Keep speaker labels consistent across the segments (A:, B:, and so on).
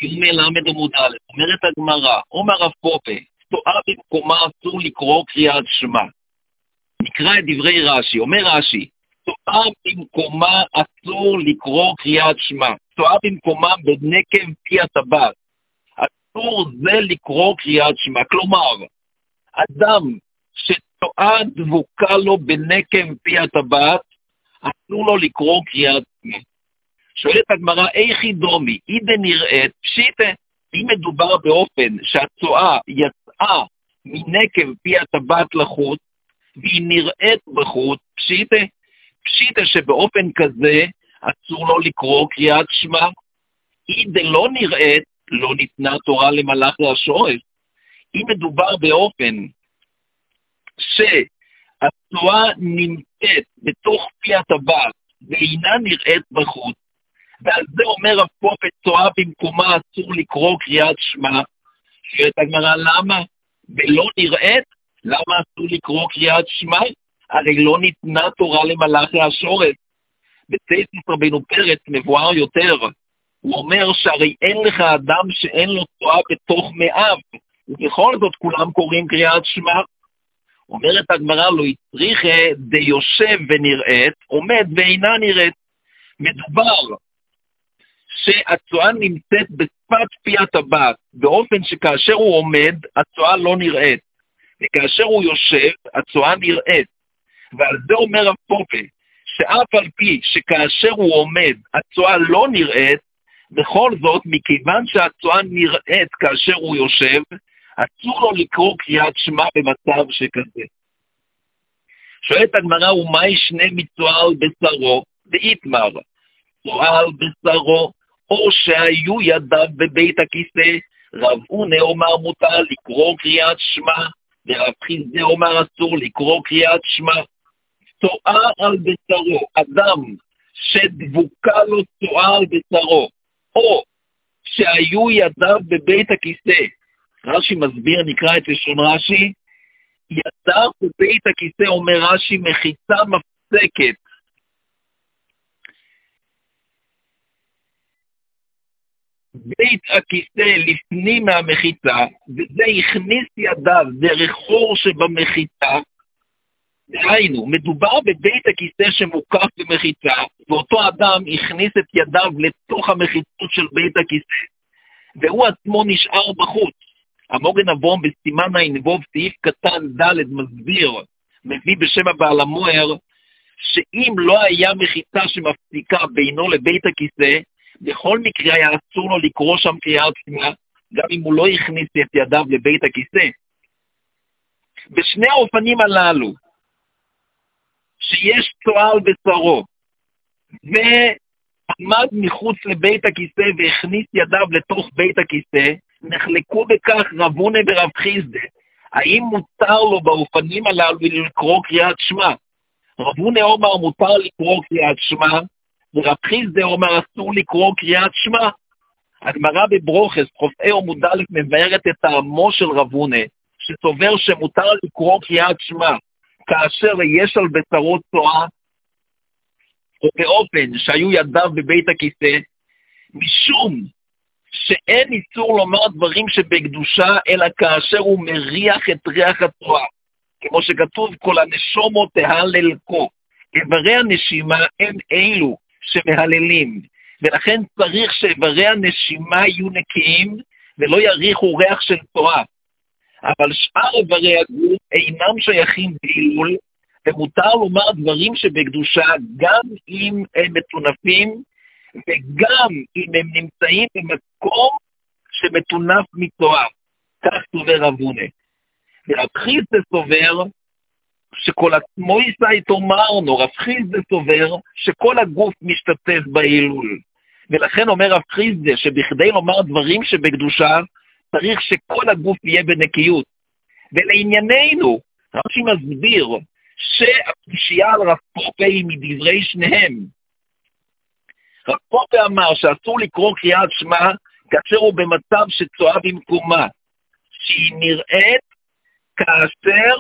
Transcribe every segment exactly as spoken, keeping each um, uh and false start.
A: יומי למד עמוד א', אומרת הגמרא, אומר רב פופה, תואה במקומה אסור לקרוא קריאת שמע. נקרא את דברי רש"י, אומר רש"י, תואה במקומה אסור לקרוא קריאת שמע. תואה במקומה בנקב פי הטבעת. אסור זה לקרוא קריאת שמע. כלומר, אדם שתואה דבוקה לו בנקב פי הטבעת, אסור לו לקרוא קריאת שמע. שואלת הגמרא, איך היא דומי? היא דנראית, פשיטה, אם מדובר באופן שהתואה יצאה מנקב פי הטבעת לחוץ, והיא נראית בחוץ, פשיטה, פשיטה שבאופן כזה אסור לו לקרוא קריאת שמע. היא דלא נראית, לא ניתנה תורה למלאכי השורש. אם מדובר באופן שהתואה נמצאת בתוך פי הטבעת, ואינה נראית בחוץ, ועל זה אומר רב פופה, תואה במקומה אסור לקרוא קריאת שמע. שואלת הגמרא, למה? ולא נראית? למה אסור לקרוא קריאת שמע? הרי לא ניתנה תורה למלאכי השורש. בספר רבינו פרץ מבואר יותר, הוא אומר שהרי אין לך אדם שאין לו תואה בתוך מאיו, ובכל זאת כולם קוראים קריאת שמע. אומרת הגמרא, לא יצריכה דיושב ונראית, עומד ואינה נראית. מדובר שהתואה נמצאת בשפת פי הטבעת, באופן שכאשר הוא עומד, התואה לא נראית, וכאשר הוא יושב, התואה נראית. ועל זה אומר רב פופה, שאף על פי שכאשר הוא עומד, התואה לא נראית, בכל זאת, מכיוון שהתואה נראית כאשר הוא יושב, אסור לו לקרוא קריאת שמע במצב שכזה. שואלת הגמרא, ומה ישנה מתואה על בשרו? ואיתמר, תואה על בשרו, או שהיו ידיו בבית הכיסא, רב הונא אומר מותר לקרוא קריאת שמע, ורב חיסדא אומר אסור לקרוא קריאת שמע. תואה על בשרו, אדם שדבוקה לו תואה על בשרו, או שהיו ידיו בבית הכיסא. רש"י מסביר, נקרא את לשון רש"י, ידיו בבית הכיסא, אומר רש"י, מחיצה מפסקת. בית הכיסא לפנים מהמחיצה, וזה הכניס ידיו דרך חור שבמחיצה. דהיינו, מדובר בבית הכיסא שמוקף במחיצה, ואותו אדם הכניס את ידיו לתוך המחיצות של בית הכיסא, והוא עצמו נשאר בחוץ. המוגן אברום בסימן הענבוב, סעיף קטן ד' מסביר, מביא בשם הבעל המוהר, שאם לא היה מחיצה שמפסיקה בינו לבית הכיסא, בכל מקרה היה אסור לו לקרוא שם קריאת שמע, גם אם הוא לא הכניס את ידיו לבית הכיסא. בשני האופנים הללו, שיש תואה על בשרו, ועמד מחוץ לבית הכיסא והכניס ידיו לתוך בית הכיסא, נחלקו בכך רב הונא ורב חיסדא. האם מותר לו באופנים הללו לקרוא קריאת שמע? רב הונא אומר מותר לקרוא קריאת שמע, ורב חיסדא אומר אסור לקרוא קריאת שמע. הגמרא בברוכס, חופי עמוד א', מבארת את טעמו של רב הונא, שסובר שמותר לקרוא קריאת שמע, כאשר יש על בשרו תואה, או באופן שהיו ידיו בבית הכיסא, משום שאין איסור לומר דברים שבקדושה, אלא כאשר הוא מריח את ריח התואה, כמו שכתוב, כל הנשומו תהלל כה. איברי הנשימה הם אלו שמהללים, ולכן צריך שאיברי הנשימה יהיו נקיים, ולא יריחו ריח של תואה. אבל שאר איברי הגוף אינם שייכים בהילול, ומותר לומר דברים שבקדושה, גם אם הם מטונפים, וגם אם הם נמצאים במקום שמטונף מתואה. כך סובר רב הונא. ורב חיסדא סובר שכל עצמו יישא תאמרנו, רב חיסדא סובר שכל הגוף משתתף בהילול. ולכן אומר רב חיסדא שבכדי לומר דברים שבקדושה, צריך שכל הגוף יהיה בנקיות. ולענייננו, רש"י מסביר שהקושייה על רב פופה היא מדברי שניהם. רב פופה אמר שאסור לקרוא קריאת שמע כאשר הוא במצב שתואה במקומה, שהיא נראית כאשר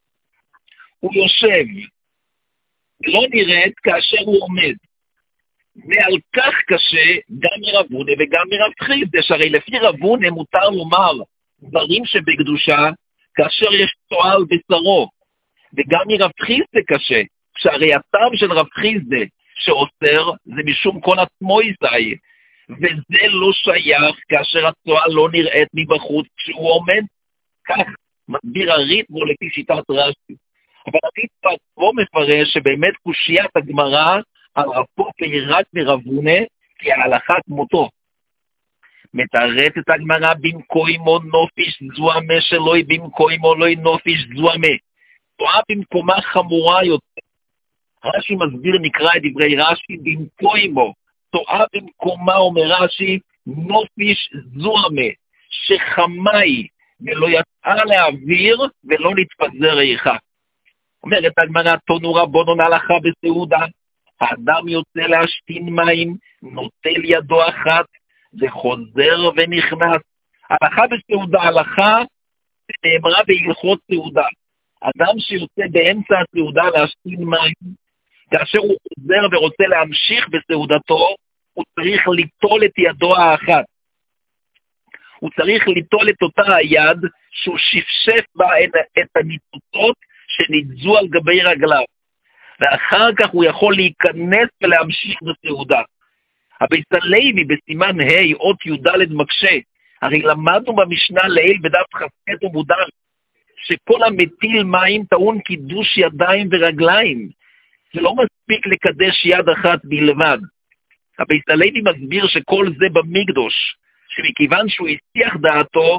A: הוא יושב, לא נראית כאשר הוא עומד. ועל כך קשה גם מרב הונא וגם מרב חיסדא, שהרי לפי רב הונא מותר לומר דברים שבקדושה כאשר יש צואה על בשרו, וגם מרב חיסדא קשה, שהרי הטעם של רב חיסדא שאוסר זה משום כל עצמו יזי, וזה לא שייך כאשר הצואה לא נראית מבחוץ כשהוא עומד. כך מסביר הריטב"א לפי שיטת רש"י. אבל הריטב"א עצמו מפרש שבאמת קושיית הגמרא על רב פופא היא רק מרב הונא, כי ההלכה כמותו. מתרצת הגמרא במקומו נופיש זוהמה שלוי במקומו לוי נופיש זוהמה. טועה במקומה חמורה יותר. רש"י מסביר, נקרא את דברי רש"י, במקומו. טועה במקומה אומר רש"י נופיש זוהמה, שחמאי ולא יצאה לאוויר ולא נתפזר איכה. אומרת הגמרא, תונו רבונן הלכה בסעודה, האדם יוצא להשתין מים, נוטל ידו אחת, וחוזר ונכנס. הלכה בסעודה, הלכה נאמרה בהלכות סעודה. אדם שיוצא באמצע הסעודה להשתין מים, כאשר הוא חוזר ורוצה להמשיך בסעודתו, הוא צריך ליטול את ידו האחת. הוא צריך ליטול את אותה היד שהוא שפשף בה את הניצוצות שניצזו על גבי רגליו. ואחר כך הוא יכול להיכנס ולהמשיך בסעודה. הבית הלוי בסימן ה' אות י"ד מקשה, הרי למדנו במשנה לעיל בדף ח' ומודל, שכל המטיל מים טעון קידוש ידיים ורגליים. זה לא מספיק לקדש יד אחת בלבד. הבית הלוי מסביר שכל זה במקדוש, שמכיוון שהוא הסיח דעתו,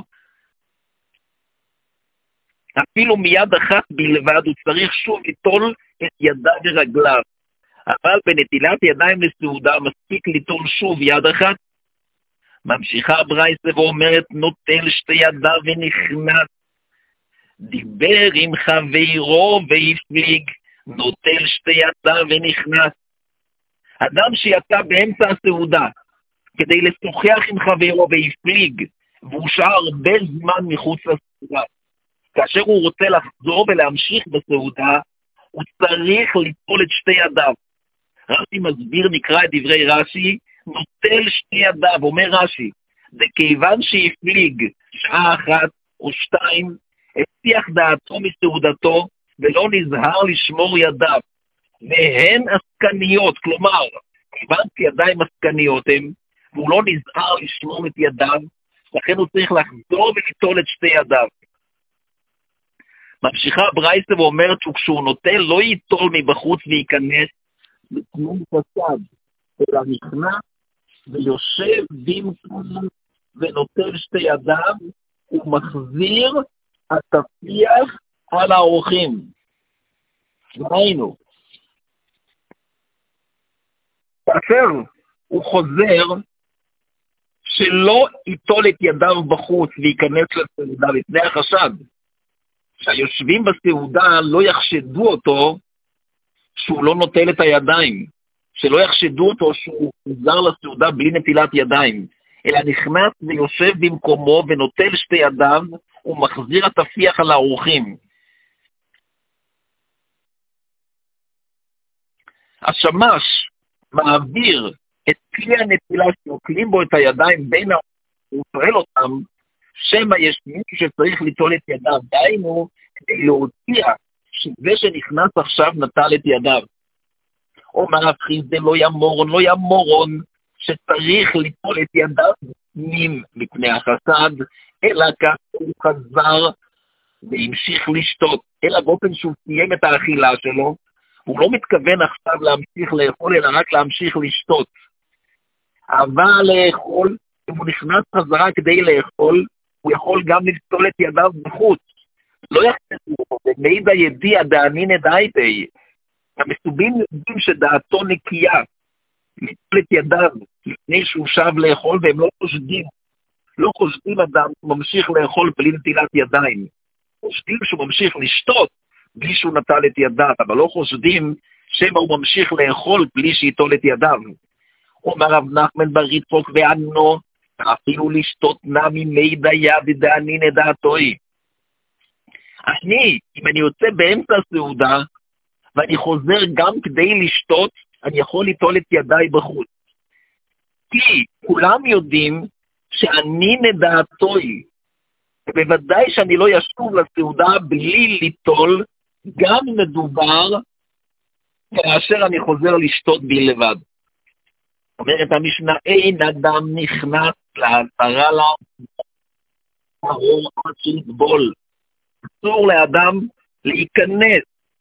A: אפילו מיד אחת בלבד הוא צריך שוב ליטול את ידיו ורגליו. אבל בנטילת ידיים לסעודה מספיק ליטול שוב יד אחת. ממשיכה ברייתא ואומרת, נוטל שתי ידיו ונכנס. דיבר עם חברו והפליג, נוטל שתי ידיו ונכנס. אדם שיצא באמצע הסעודה כדי לשוחח עם חברו והפליג, והוא שהה הרבה זמן מחוץ לסעודה, כאשר הוא רוצה לחזור ולהמשיך בסעודה, הוא צריך ליטול את שתי ידיו. רש"י מסביר, נקרא את דברי רש"י, נוטל שתי ידיו, אומר רש"י, זה כיוון שהפליג שעה אחת או שתיים, הסיח דעתו מסעודתו, ולא נזהר לשמור ידיו, והן עסקניות, כלומר, כיוון שידיים עסקניות הם, והוא לא נזהר לשמור את ידיו, לכן הוא צריך לחזור וליטול את שתי ידיו. ממשיכה ברייתא ואומרת שכשהוא נוטל לא ייטול מבחוץ וייכנס בתנום פסד, אלא נכנס ויושב במקומו ונוטל שתי ידיו ומחזיר התפיח על האורחים. ראינו, כאשר הוא חוזר שלא ייטול את ידיו בחוץ וייכנס לסעודה לפני החשד, שהיושבים בסעודה לא יחשדו אותו שהוא לא נוטל את הידיים, שלא יחשדו אותו שהוא חוזר לסעודה בלי נטילת ידיים, אלא נכנס ויושב במקומו ונוטל שתי ידיו ומחזיר התפיח על האורחים. השמש מעביר את כלי הנטילה שנוטלים בו את הידיים בין האורחים, הוא שואל אותם, שמא יש מישהו שצריך ליטול את ידיו, דיינו כדי להודיע שזה שנכנס עכשיו נטל את ידיו. אומר רב חיסדא לא ימורון, לא ימורון, שצריך ליטול את ידיו מים מפני החסד, אלא כך הוא חזר והמשיך לשתות, אלא באופן שהוא סיים את האכילה שלו, הוא לא מתכוון עכשיו להמשיך לאכול, אלא רק להמשיך לשתות. אבל לאכול, אם הוא נכנס חזרה כדי לאכול, הוא יכול גם לטול את ידיו בחוץ. לא יחסו, מעיד הידיע דענינא דאיתיה. המסובים יודעים שדעתו נקייה, לטול את ידיו לפני שהוא שב לאכול, והם לא חושדים. לא חושדים אדם שהוא ממשיך לאכול בלי נטילת ידיים. חושדים שהוא ממשיך לשתות בלי שהוא נטל את ידיו, אבל לא חושדים שמא הוא ממשיך לאכול בלי שיטול את ידיו. אומר רב נחמן בר יצחק וענו, אפילו לשתות נא ממי דיה ודענינא דעתוי. אני, אם אני יוצא באמצע הסעודה, ואני חוזר גם כדי לשתות, אני יכול ליטול את ידיי בחוץ. כי כולם יודעים שאני נדעתוי, ובוודאי שאני לא ישוב לסעודה בלי ליטול, גם מדובר כאשר אני חוזר לשתות בי לבד. אומרת המשנה, אין אדם נכנס לעזרה לעזור עד שיטבול. אסור לאדם להיכנס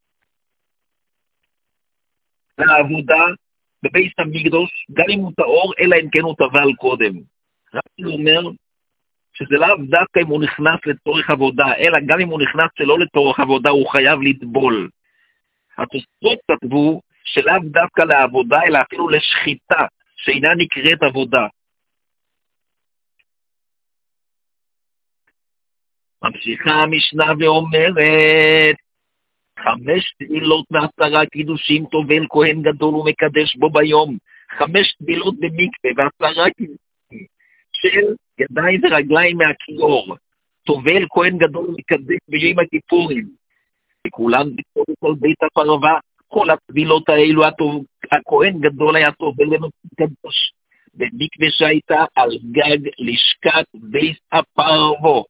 A: לעבודה בבית המקדוש, גם אם הוא טהור, אלא אם כן הוא טבל קודם. רבי אומר שזה לאו דווקא אם הוא נכנס לצורך עבודה, אלא גם אם הוא נכנס שלא לצורך עבודה, הוא חייב לטבול. התוספות כתבו שלאו דווקא לעבודה, אלא אפילו לשחיטה, שאינה נקראת עבודה. ממשיכה המשנה ואומרת, חמש תבילות ועשרה קידושים טובל כהן גדול ומקדש בו ביום, חמש תבילות במקווה ועשרה קידושים של ידיים ורגליים מהכיור, טובל כהן גדול ומקדש ביום הכיפורים, וכולם בכל כל בית הפרווה, כל התבילות האלו הכהן גדול היה טובל ומקדש, במקווה שהייתה על גג לשכת בית הפרווה.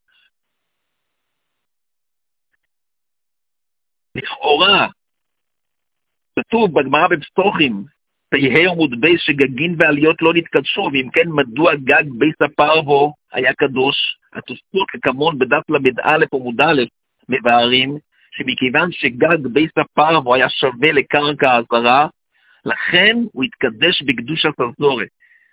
A: לכאורה, כתוב בגמרא בפסוחים, תהי עמוד בייס שגגין ועליות לא נתקדשו, ואם כן מדוע גג בייס הפרווה היה קדוש? התוספות כמון בדף למד א' עמוד א' מבארים, שמכיוון שגג בייס הפרווה היה שווה לקרקע הזרה, לכן הוא התקדש בקדוש הסזורת.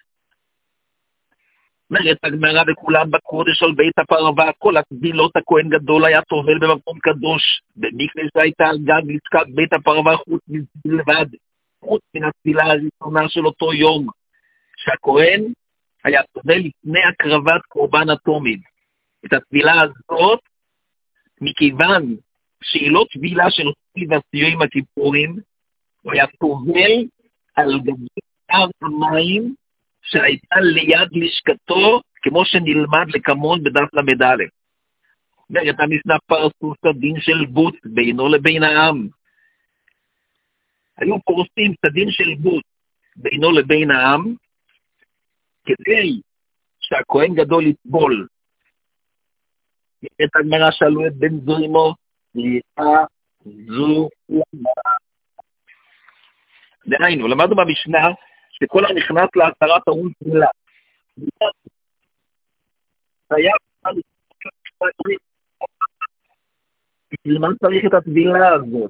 A: אומרת הגמרא וכולם בקודש על בית הפרווה, כל התבילות הכהן גדול היה טובל במקום קדוש, במקווה שהייתה על גג לשכת בית הפרווה חוץ מלבד, חוץ מן התפילה הראשונה של אותו יום, שהכהן היה טובל לפני הקרבת קורבן התומיד. את התפילה הזאת, מכיוון שהיא לא תפילה של חוץ ועשיו הכיפורים, הוא היה טובל על גבי הר המים, שהייתה ליד לשכתו, כמו שנלמד לכמון בדף למד א'. אומרת המשנה פרסוס הדין של בוט בינו לבין העם. היו פורסים את הדין של בוט בינו לבין העם, כדי שהכהן גדול יטבול. את הגמרא שאלו את בן זוימו, נראה זו למה. דהיינו, למדנו במשנה, שכל הנכנס לעשרה טעון תפילה. היה בשביל מה צריך את התפילה הזאת?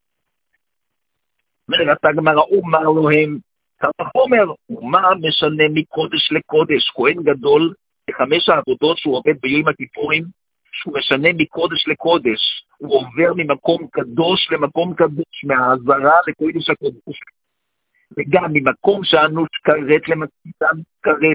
A: אומרת הגמרא, אומר להם, כמה חומר, ומה משנה מקודש לקודש? כהן גדול, בחמש העבודות שהוא עובד ביום הכיפורים, שהוא משנה מקודש לקודש, הוא עובר ממקום קדוש למקום קדוש, מהעזרה לקודש הקודש. וגם ממקום שאנוש כרת למקום כרת.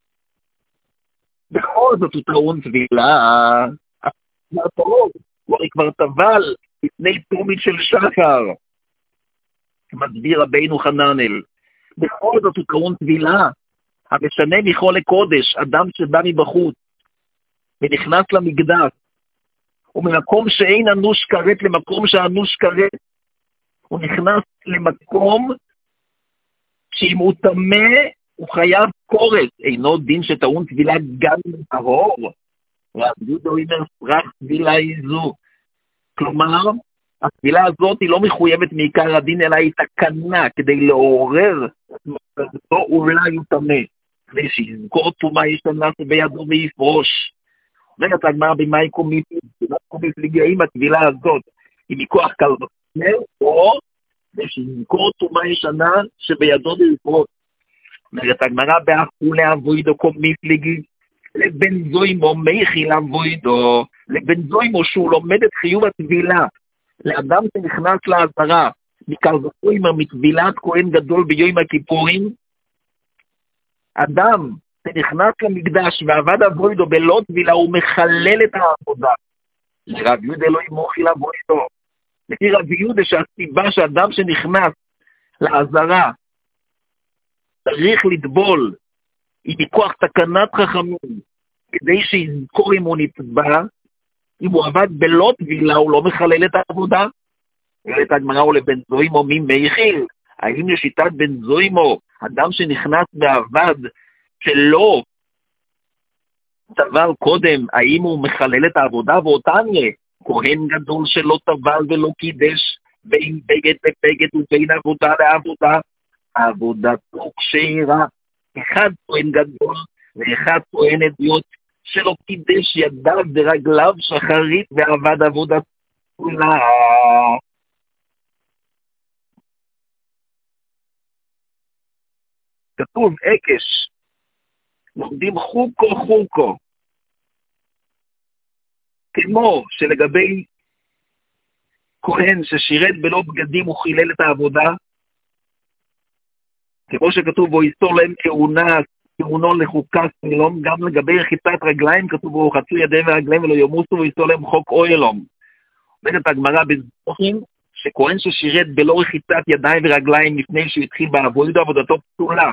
A: בכל זאת הוא טעון תבילה, הוא הרי כבר טבל לפני תומית של שחר, מסביר רבינו חננאל. בכל זאת הוא טעון תבילה, המשנה מכל לקודש, אדם שבא מבחוץ, ונכנס למקדש, וממקום שאין אנוש כרת למקום שאנוש כרת, הוא נכנס למקום, שאם הוא טמא, הוא חייב קורת, אינו דין שטעון תבילה גם מהאור. רב יהודה אומר, רק תבילה היא זו. כלומר, התבילה הזאת היא לא מחויבת מעיקר הדין, אלא היא תקנה כדי לעורר, לא אולי הוא טמא, כדי שיזכור תומה ישנה שבידו ויפרוש. אומרת הגמרא במאי קומיפליג, במאי קומיפליג, האם התבילה הזאת היא מכוח קל וחומר, או ושיזכור תומה ישנה שבידו ויפרוש. אומרת הגמרא באחולה אבוידו קומיפליגי, לבן זוימו מייחיל אבוידו, לבן זוימו שהוא לומד את חיוב התבילה, לאדם שנכנס לעזרה, מקל וחומר מתבילת כהן גדול ביום הכיפורים, אדם שנכנס למקדש ועבד אבוידו בלא תבילה, הוא מחלל את העבודה. רב יהודה לא ימוחיל אבוידו. לפי רב יהודה שהסיבה שאדם שנכנס לעזרה צריך לטבול היא מכוח תקנת חכמים, כדי שיזכור אם הוא נתבע, אם הוא עבד בלא תבילה הוא לא מחלל את העבודה. את הגמרא ולבן זוימו מי מייחיל, האם לשיטת בן זוימו, אדם שנכנס בעבד שלא טבל קודם, האם הוא מחלל את העבודה? ואותניה, כהן גדול שלא טבל ולא קידש בין בגד לבגד ובין עבודה לעבודה, עבודתו כשרה, אחד כהן גדול ואחד כהן אדיוט, שלא קידש ידיו ורגליו שחרית ועבד עבודת כולה. כתוב אקש, לומדים חוקו חוקו, כמו שלגבי כהן ששירת בלא בגדים הוא חילל את העבודה, כמו שכתוב בו יסתור להם כהונה, כהונו לחוקה סמילום, גם לגבי רחיצת רגליים כתוב בו חצו ידיהם ורגליים ולא ימוסו ויסתור להם חוק אוילום. אומרת הגמרא בזוכין שכהן ששירת בלא רחיצת ידיים ורגליים לפני שהוא התחיל בעבודה, עבודתו פסולה.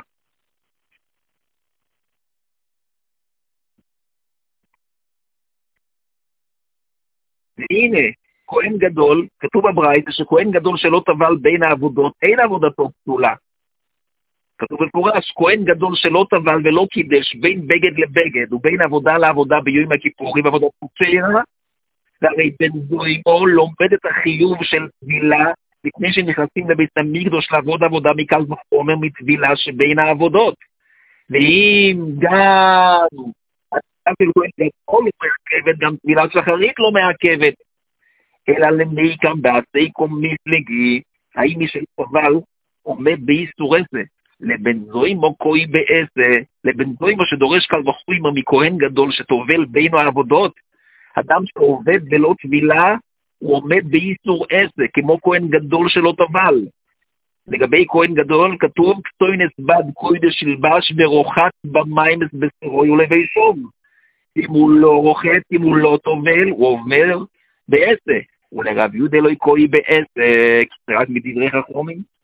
A: והנה, כהן גדול, כתוב בברייתא שכהן גדול שלא טבל בין העבודות, אין עבודתו פסולה. כתוב בפורש, כהן גדול שלא טבל ולא קידש בין בגד לבגד ובין עבודה לעבודה ביום הכיפורים, עבודת פסולה, והרי בן זוימו לומד את החיוב של טבילה לפני שנכנסים לבית המקדוש לעבוד עבודה מקל וחומר מטבילה שבין העבודות. ואם גם אפילו כהן גדול לא מעכבת, גם טבילה שחרית לא מעכבת, אלא למיקם בעשיקום מפלגי, האם מי שטבל עומד באיסור הזה, לבן זוימו כהי בעזה, לבן זוימו שדורש קל וחומר מכהן גדול שטובל בינו העבודות, אדם שעובד בלא טבילה, הוא עומד באיסור עזה, כמו כהן גדול שלא טבל. לגבי כהן גדול כתוב, כתוינס בד קוידש שלבש ורוחץ במים בסרוי ולבי שום. אם הוא לא רוחץ, אם הוא לא טובל, הוא אומר בעזה. ולרב יהודה לא יקוי בעזה, רק מדברי חכמים.